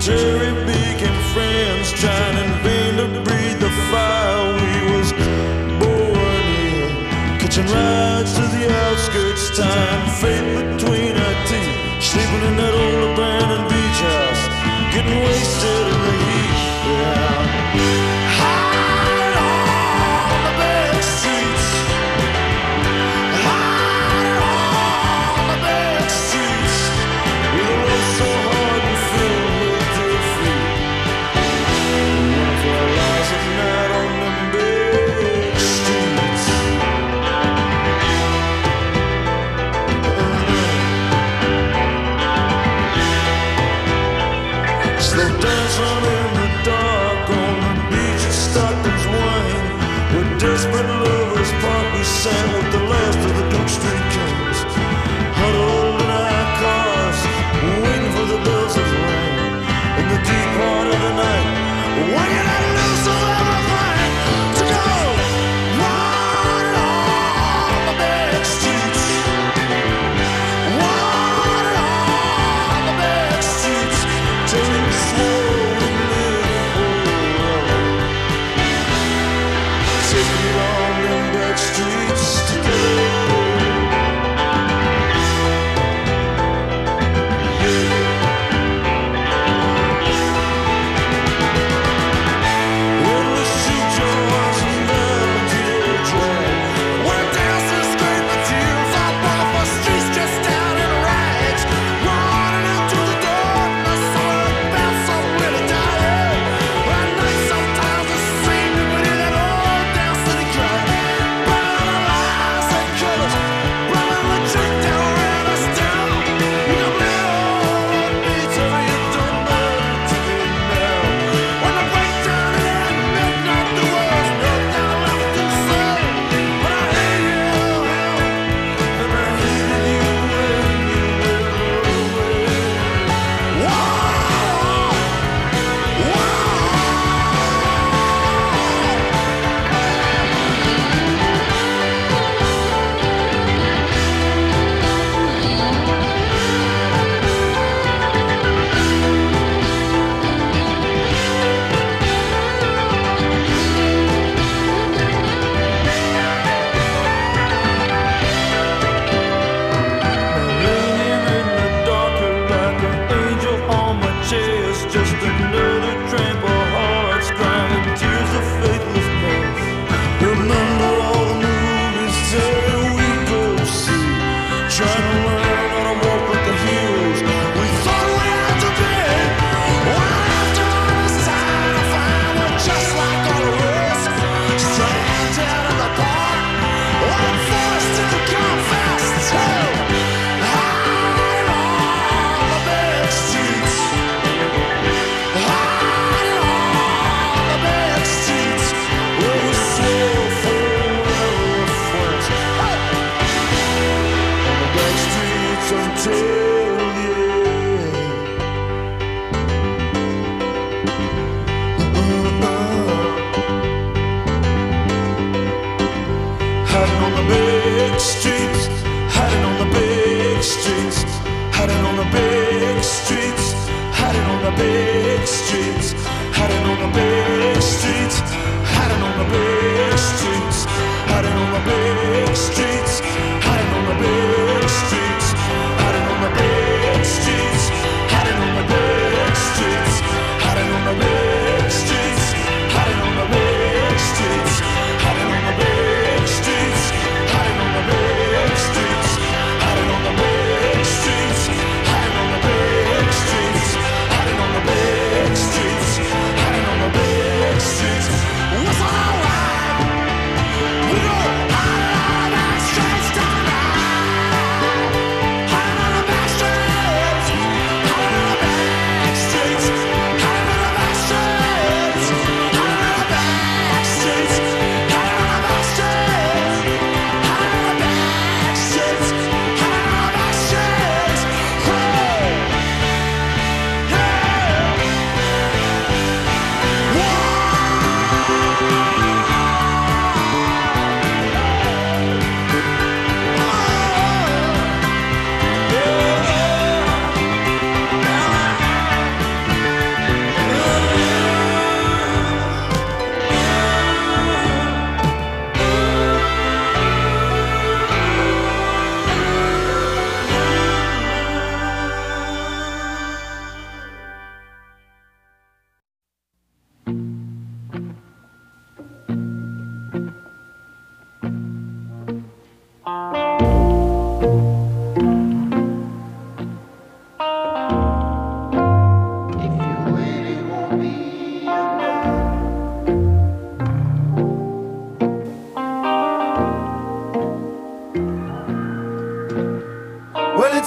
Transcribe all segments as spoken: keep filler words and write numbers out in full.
cherry beacon friends, trying in vain to breathe the fire we was born in. Catching rides to the outskirts, tying fate between our teeth, sleeping in that old abandoned beach house, getting wasted in the heat. Yeah. Hide on the back streets, hide on the back streets, with a love so hard and filled with defeat. One for our lives at night on the back streets. Slow dancing in the dark on the beach at Stockton's Wine, where desperate lovers part. We sang with the last of the Duke Street Kings, huddled in our cars, waiting for the bells to ring in the deep part of the night, when you let loose of everything to go wild on the back streets, wild on the back streets, take it slow and live forever. Take me on them back streets today. Endless shoot your hearts and melody to drag. When dancing scrape the tears up off our streets, just down in rags, running into the darkness, so it felt so really dying. At night sometimes it seemed we could hear that old down city cry, burning the lights and colors, running the trick down, ran us down. You can play all on me till you don't matter to me now. When the breakdown hit at midnight, there was nothing left to say. But I hated you, and I hated you when you went away. Whoa, Laying in the dark like an angel on my chest, just another tramp of hearts crying tears of faithlessness. Remember all the movies that we go see, trying to learn how to walk like the heroes we thought we had to be. When after all this time I find we're just like all the rest, stranded in the park, or forced to come fast too. Hide on the back streets, hide on the back streets, where we swore forever we're friends. Hey! On the back streets until the end. Hiding on the big streets, hiding on the big streets, hiding on the big streets, hiding on the big streets, hiding on the big streets, hiding on the big streets, hiding on the big streets, hiding on the big streets, hiding on the big streets, hiding on the big streets, hiding on the big streets, hiding on the big streets, hiding on the big streets, hiding on the big streets, hiding on the big streets, hiding on the big streets, hiding on the big streets, hiding on the big streets. Was alright. We go hide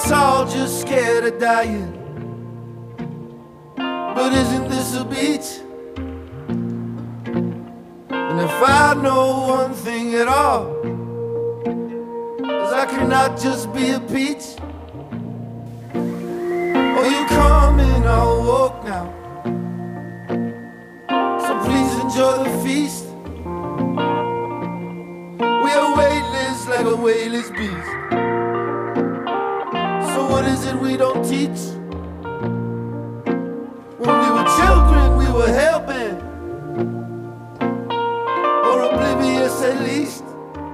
it's all just scared of dying. But isn't this a beach? And if I know one thing at all, is I cannot just be a peach. Oh, you come and I'll walk now, so please enjoy the feast. We are weightless like a weightless beast. So what is it we don't teach? When we were children, we were hell-bent, or oblivious at least.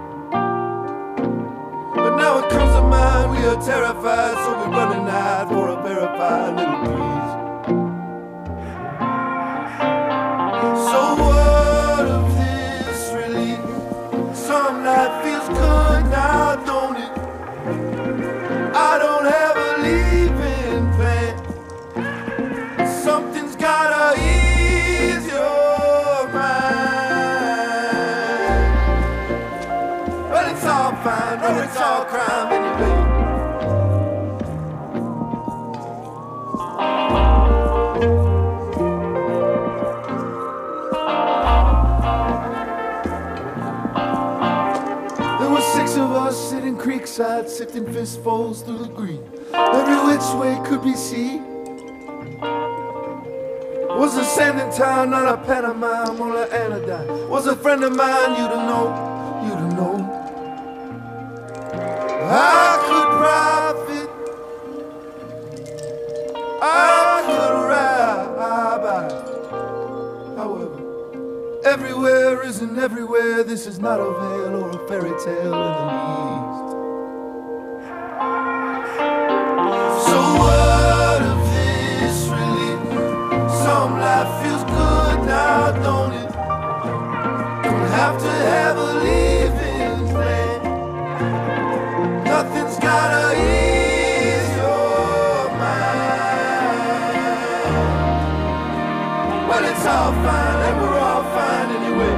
But now it comes to mind, we are terrified, so we're running out for a verified little breeze. So what of this relief? Some night feels good now, don't it? I don't have a leaving plan. Something's gotta ease your mind. Well, it's all fine, no, it's all crime anyway. There were six of us sitting creekside, sifting fistfuls through the green. Every which way could be seen. Was a sanding town, not a pantomime or an anodyne. Was a friend of mine, you to know, you to know. I could profit, I could rabbi. However, everywhere isn't everywhere. This is not a veil or a fairy tale in the least. So what of this relief? Some life feels good now, don't it? Don't have to have a leaving plan. Nothing's gotta ease your mind. Well, it's all fine and we're all fine anyway.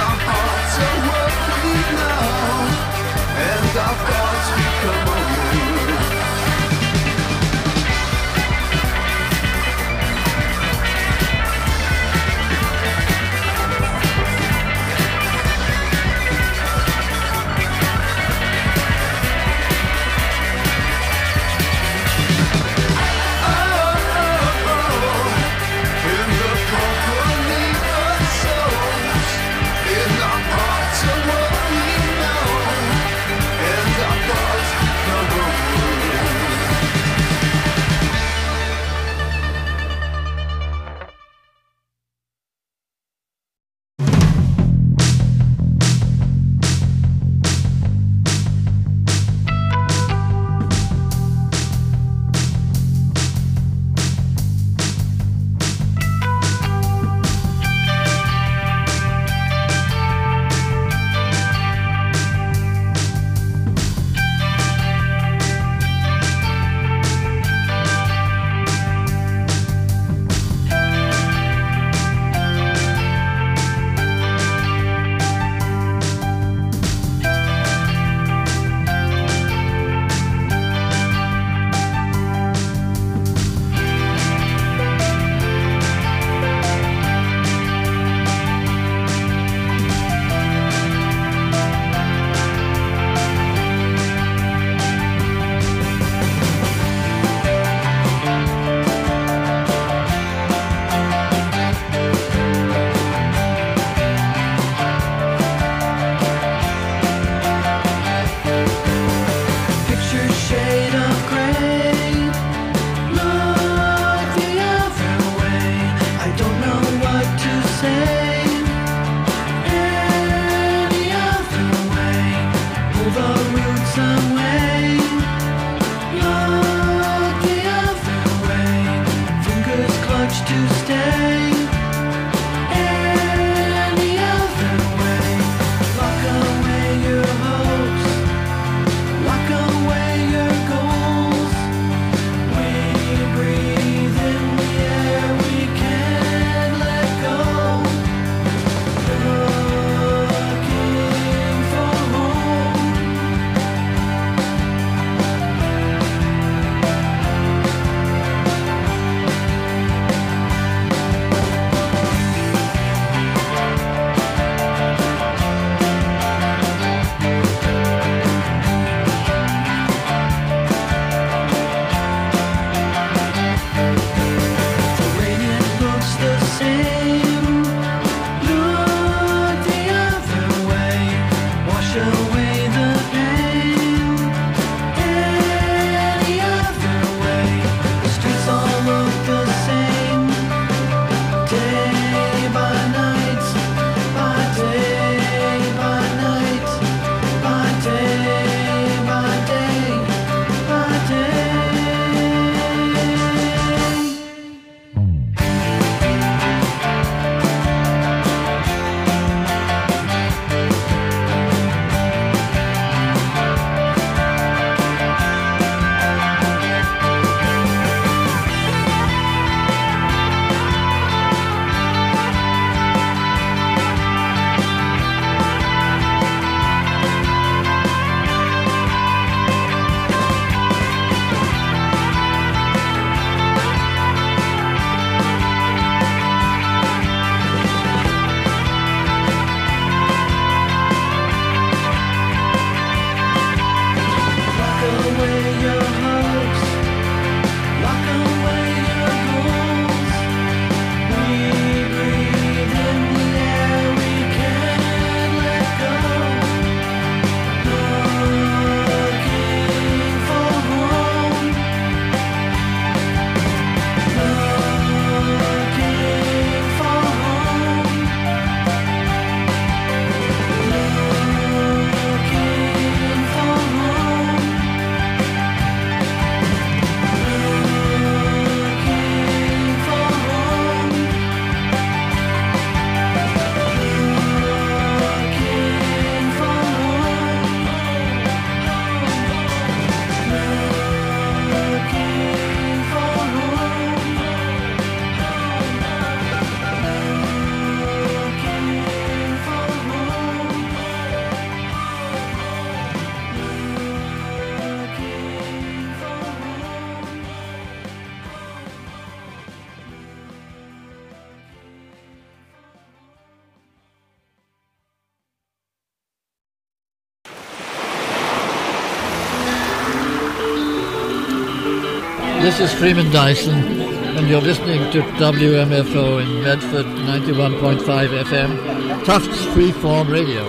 our thoughts become a This is Freeman Dyson, and you're listening to W M F O in Medford, ninety-one point five F M, Tufts Freeform Radio.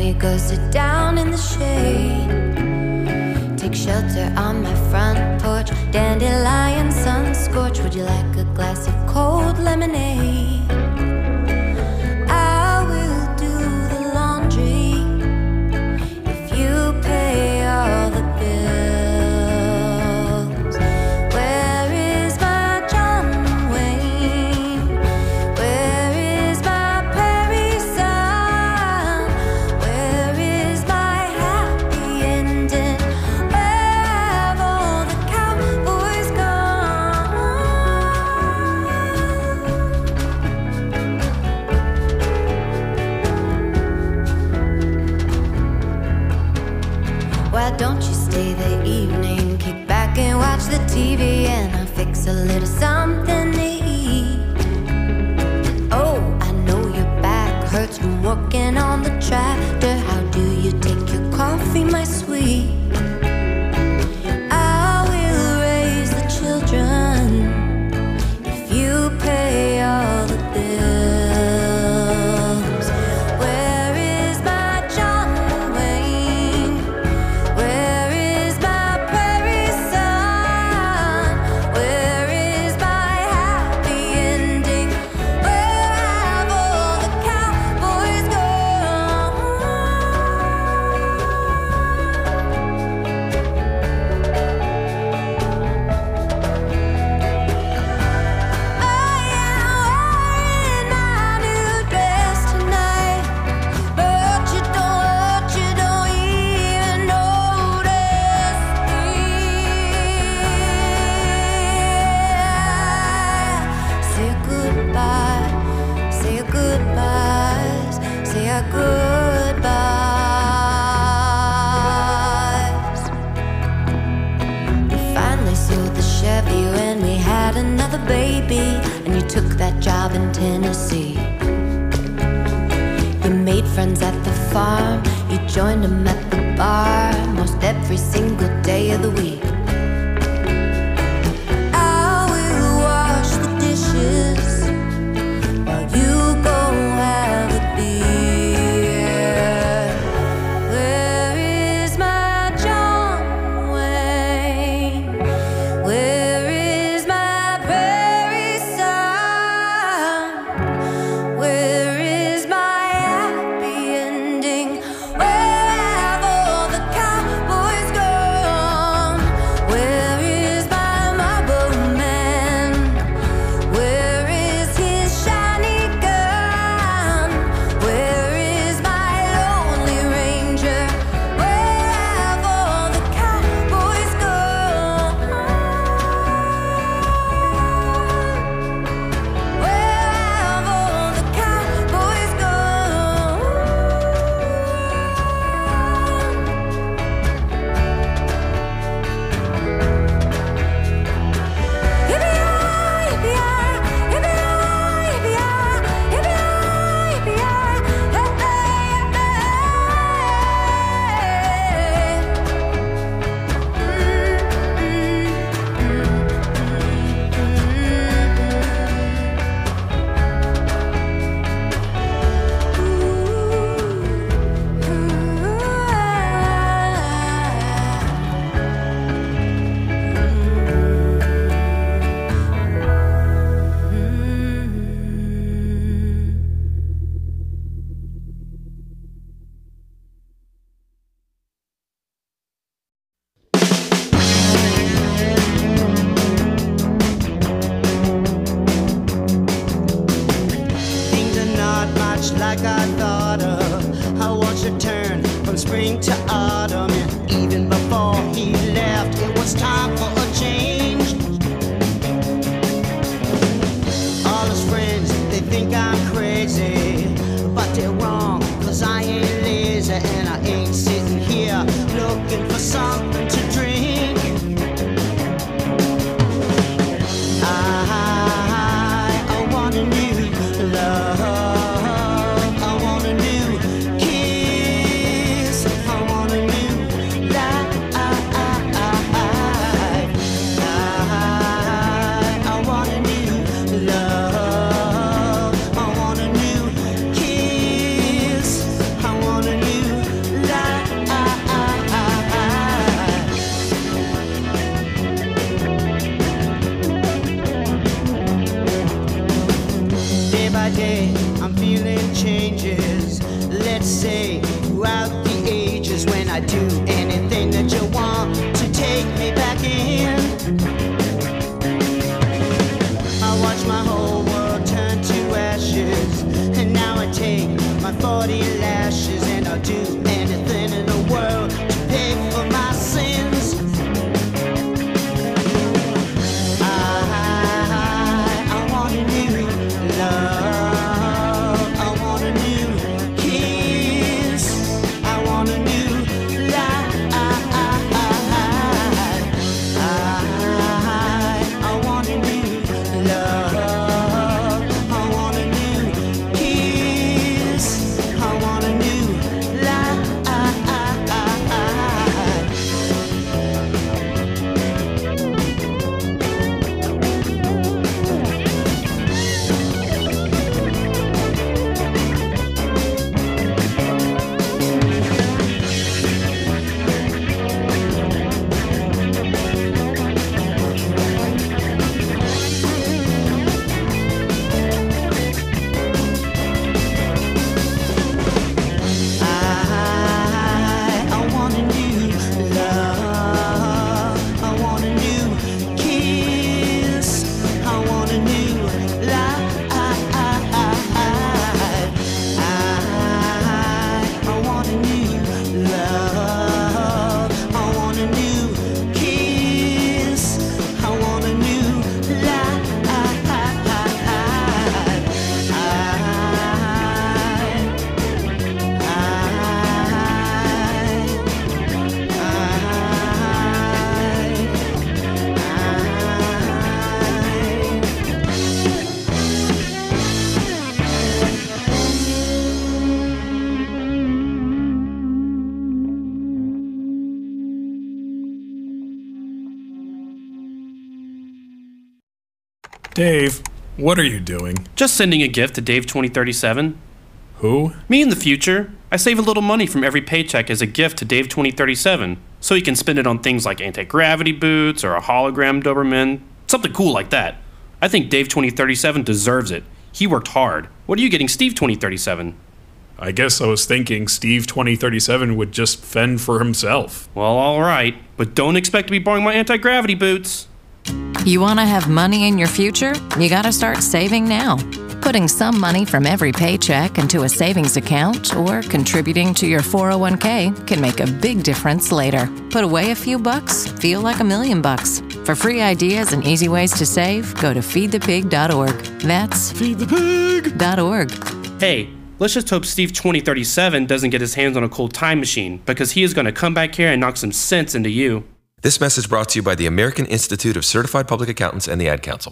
me, go sit down in the shade. Take shelter on my front porch, dandelion sun scorch. Would you like a glass of cold lemonade? I will do the laundry if you pay all the bills. Where is my John Wayne? Where is my prairie son? Where is my happy ending? Where have all the cowboys gone? Why don't you stay the evening, kick back and watch the T V, and I'll fix a little something to eat. Oh, I know your back hurts from working on the tractor. How do you take your coffee, my sweet? I will raise the children if you pay all the bills. Where is my John Wayne? Where is my prairie son? Where is my happy ending? Where have all the cowboys gone? I am wearing my new dress tonight, but you don't, you don't even notice me. Say goodbye, say your goodbyes, say our goodbyes. We finally sold the Chevy when we had another baby, and you took that job in Tennessee. You made friends at the farm, you joined them at the bar most every single day of the week. I will wash the dishes while you go have a beer. Where is my John Wayne? Where is my prairie son? Where is my happy ending? Where have all the cowboys gone? Where is my marble man? Where is his shiny gun? Where is my lonely ranger? Where have all the cowboys gone? Where have all the cowboys gone? Things are not much like I thought of. I watched it turn from spring to autumn, and even before he left, it was time for a change. All his friends, they think I'm crazy, but they're wrong, cause I ain't lazy, and I ain't sitting here looking for something to drink. I, I want a new love. I want a new kiss. I want a new I'd do anything that you want to take me back in. I watched my whole world turn to ashes, and now I take my forty lashes, and I'll do anything in the world to pay for my sins. I, I want a new love, I want a new kiss, I want a new life. I, I want a new love, I want a new kiss, I want a new life. I, I want a new love, I want a new kiss, I want a new life. I want a new love, I want a new kiss, I want a new life. Dave, what are you doing? Just sending a gift to Dave twenty thirty-seven. Who? Me in the future. I save a little money from every paycheck as a gift to Dave twenty thirty-seven, so he can spend it on things like anti-gravity boots or a hologram Doberman, something cool like that. I think Dave twenty thirty-seven deserves it. He worked hard. What are you getting Steve twenty thirty-seven? I guess I was thinking Steve twenty thirty-seven would just fend for himself. Well, alright, but don't expect to be borrowing my anti-gravity boots. You want to have money in your future? You got to start saving now. Putting some money from every paycheck into a savings account or contributing to your four oh one k can make a big difference later. Put away a few bucks, feel like a million bucks. For free ideas and easy ways to save, go to feed the pig dot org. That's feed the pig dot org. Hey, let's just hope Steve twenty thirty-seven doesn't get his hands on a cool time machine, because he is going to come back here and knock some sense into you. This message brought to you by the American Institute of Certified Public Accountants and the Ad Council.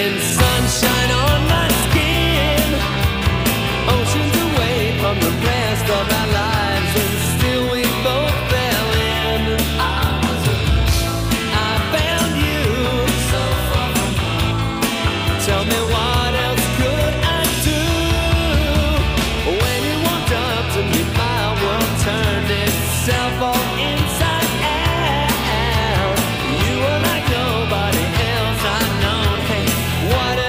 feeling sunshine on my skin. Oceans away from the rest of our lives, and still we both fell in. I was a I found you so far from home. Tell me what else could I do? When you walked up to me, my world turned itself all inside out. You were like nobody else I've known. Hey, what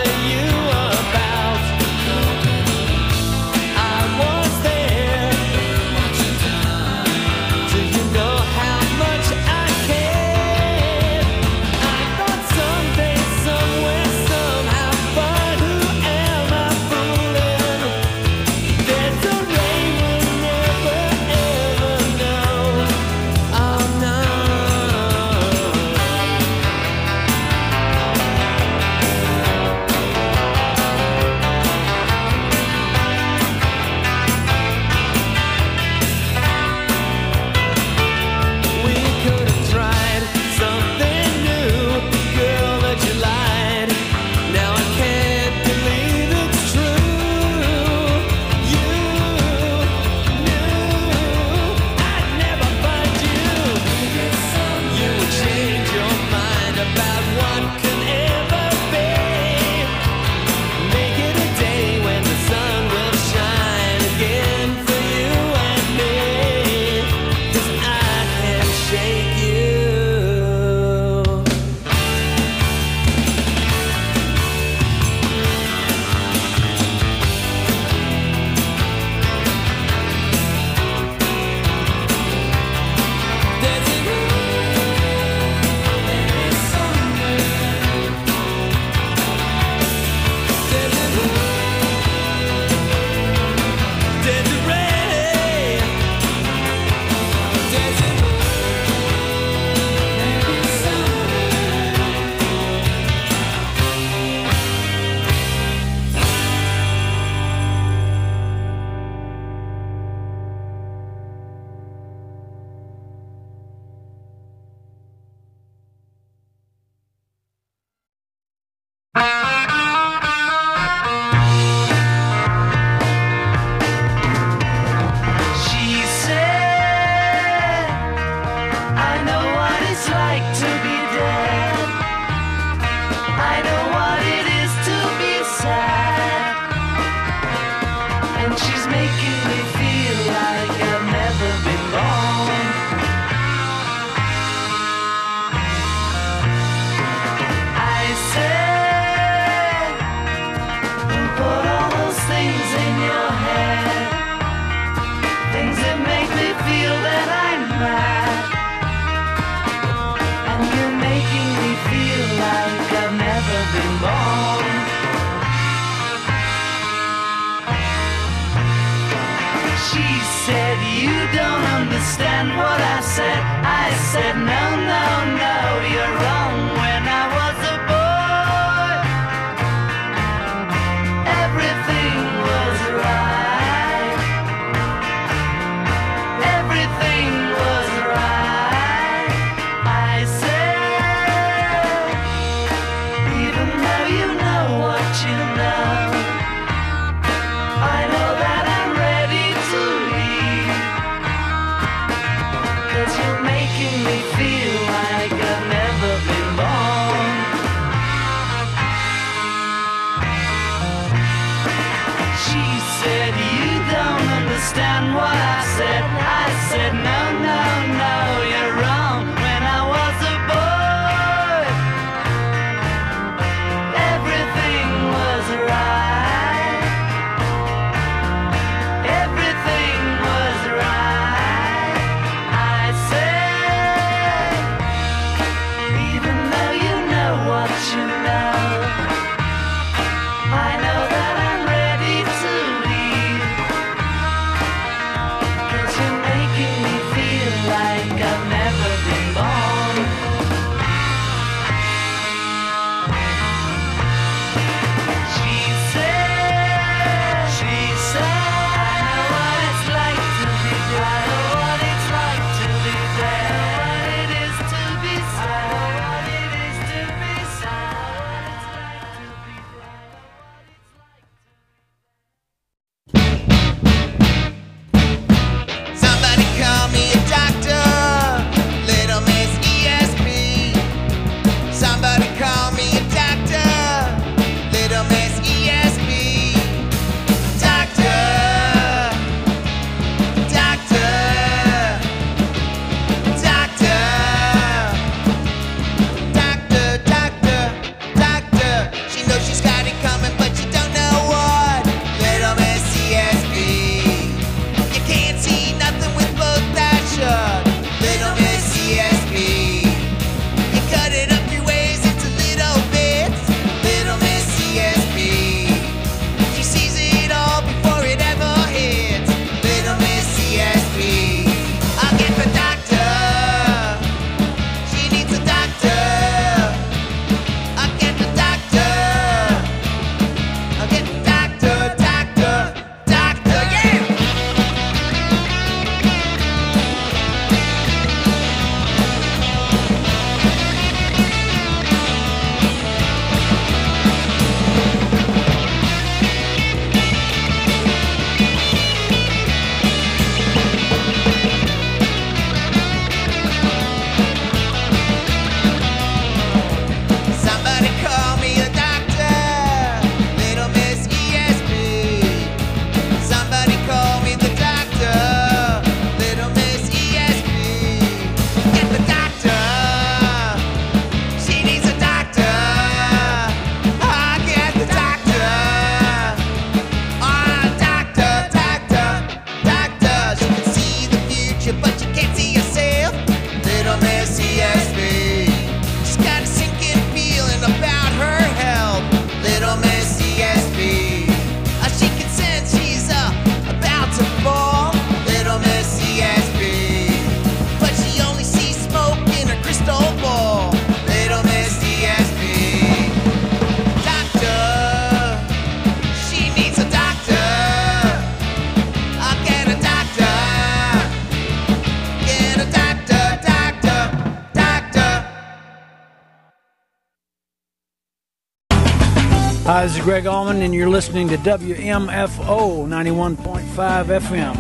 Hi, this is Greg Allman, and you're listening to W M F O ninety-one point five F M.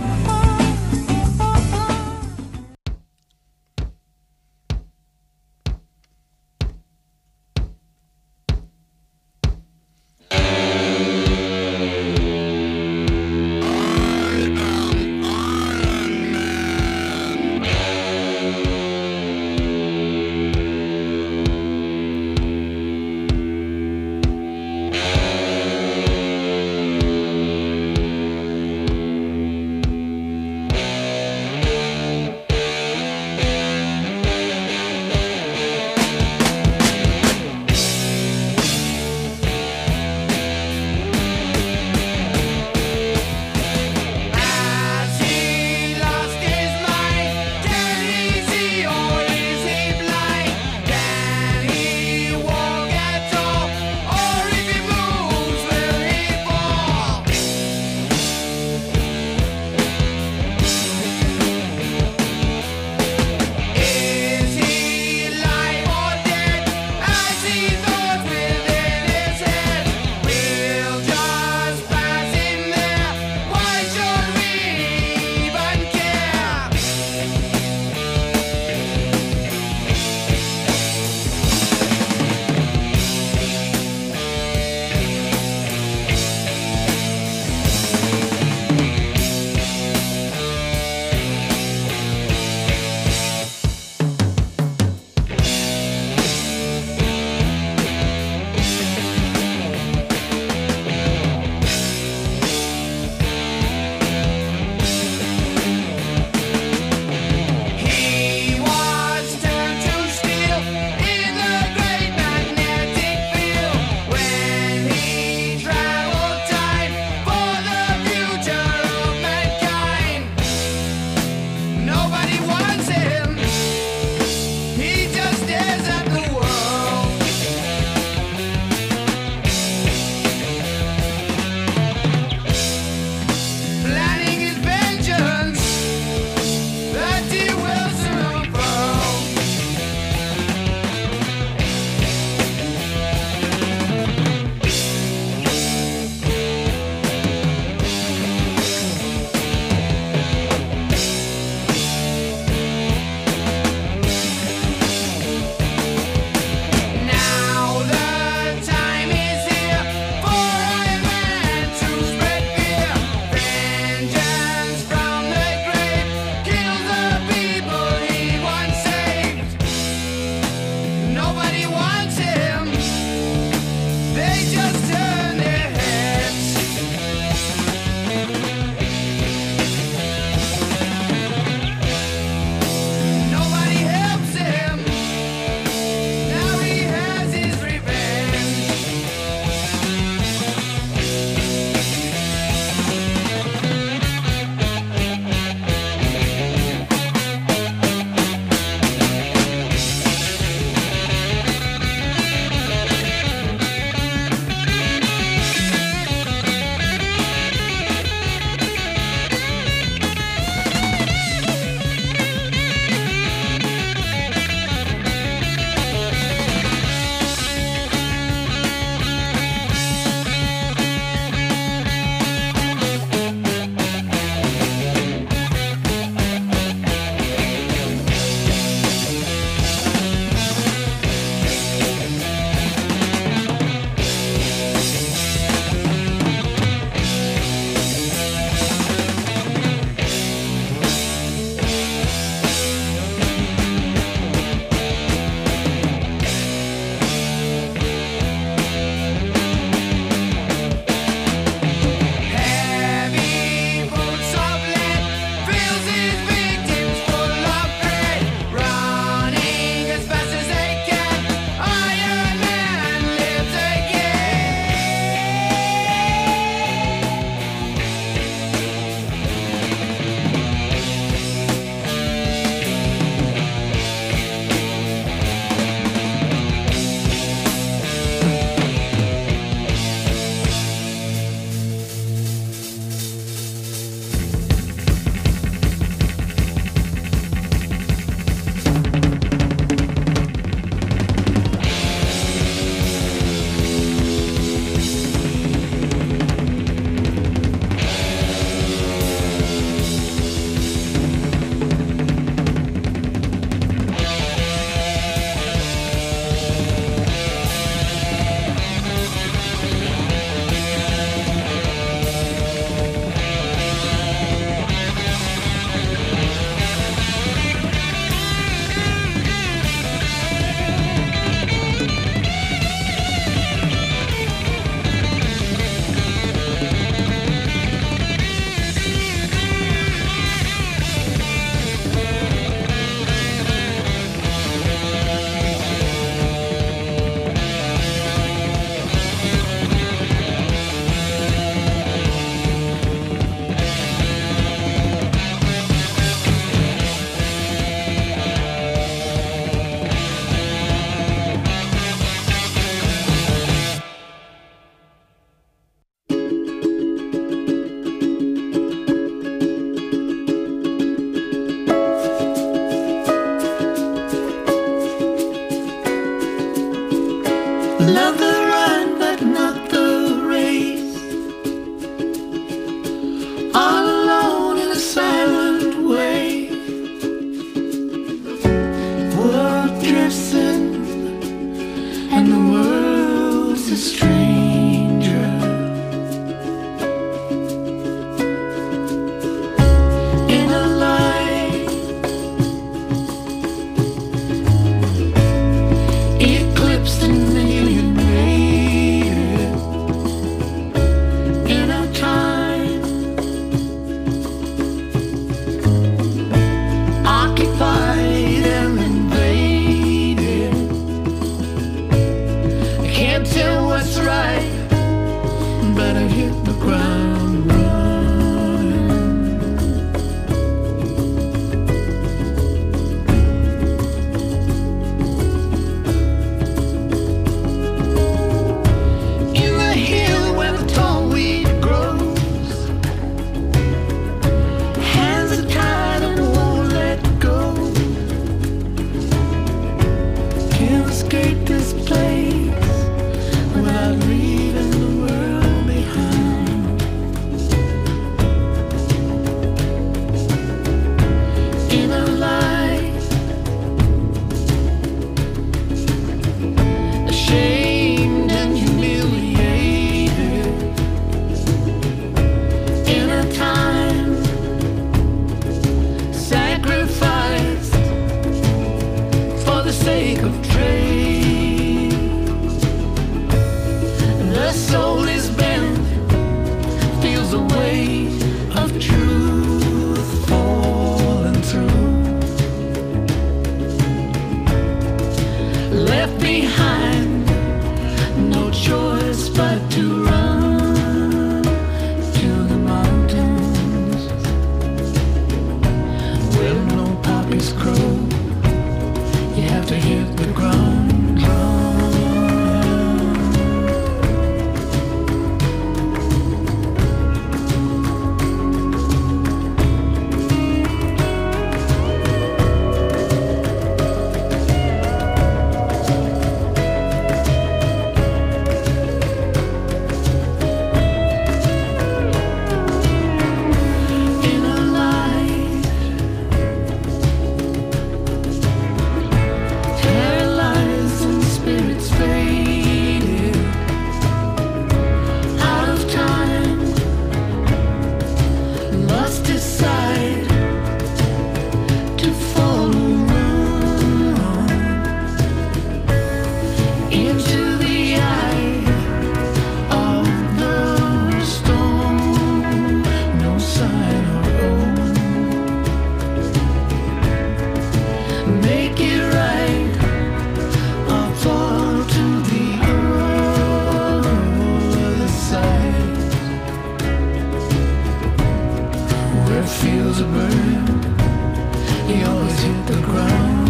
to burn. You always hit the ground.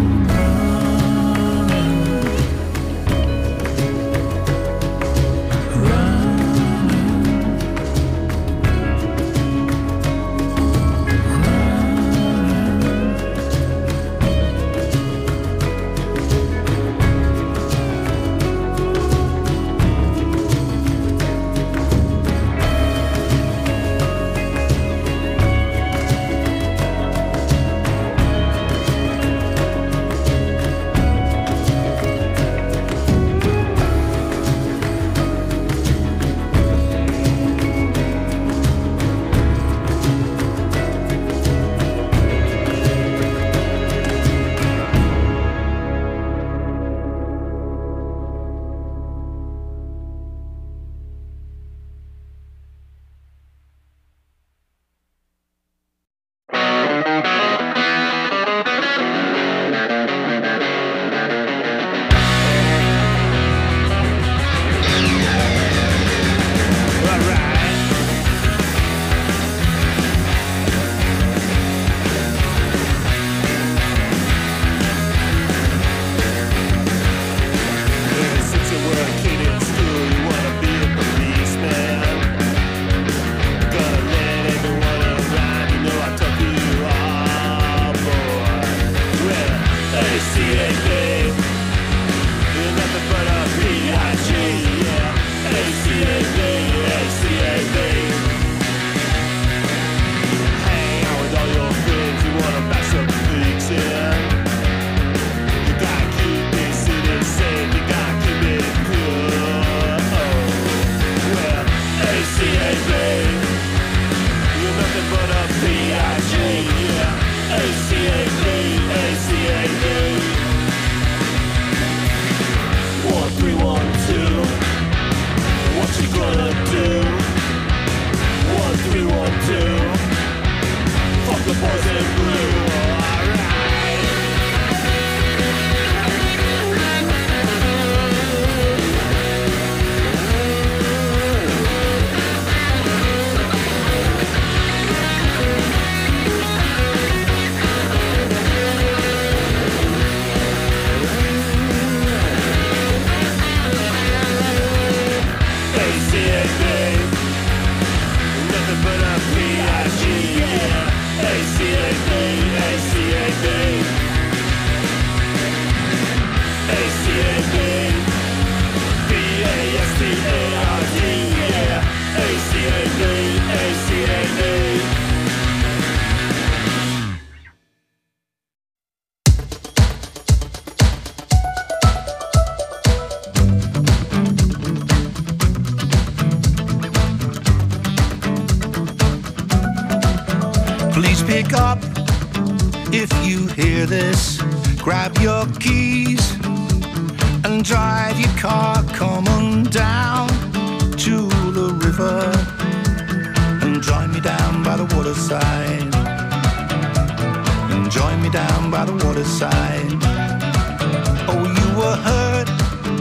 Please pick up if you hear this. Grab your keys and drive your car. Come on down to the river and join me down by the waterside. And join me down by the waterside. Oh, you were hurt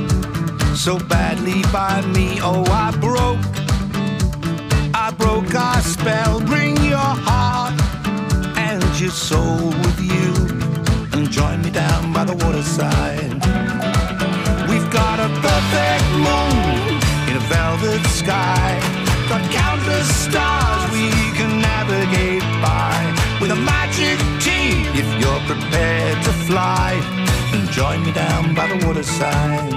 so badly by me. Oh, I broke, I broke our spell. Bring your heart and your soul with you and join me down by the waterside. We've got a perfect moon in a velvet sky. Got countless stars we can navigate by. With a magic team if you're prepared to fly. And join me down by the waterside.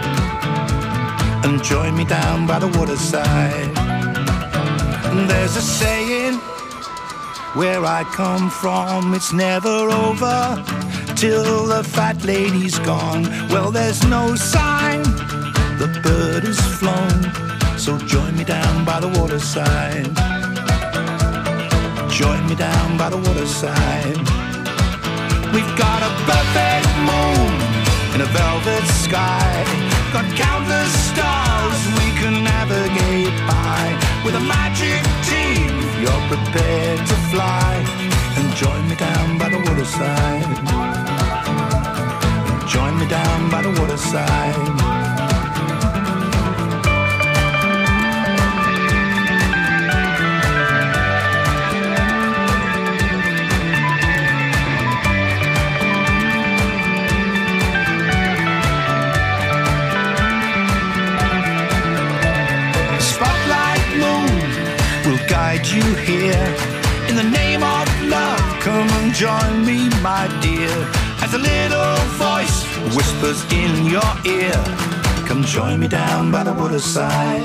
And join me down by the waterside. And there's a saying where I come from, it's never over till the fat lady's gone. Well, there's no sign the bird has flown, so join me down by the waterside. Join me down by the waterside. We've got a perfect moon in a velvet sky. Got countless stars we can navigate by. With a magic team, you're prepared to fly. And join me down by the waterside. Join me down by the waterside. join me, my dear, as a little voice whispers in your ear. Come join me down by the waterside.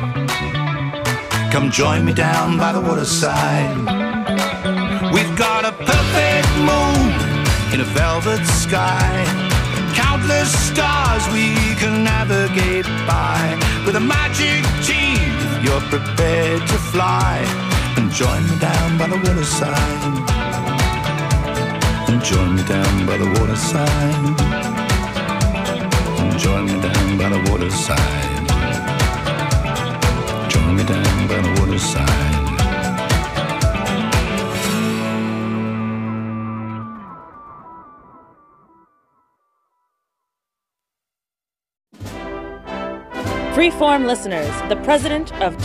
Come join me down by the waterside. We've got a perfect moon in a velvet sky. Countless stars we can navigate by. With a magic team, if you're prepared to fly. And join me down by the waterside. And join me down by the waterside. And join me down by the waterside. Join me down by the waterside. Freeform listeners, the president of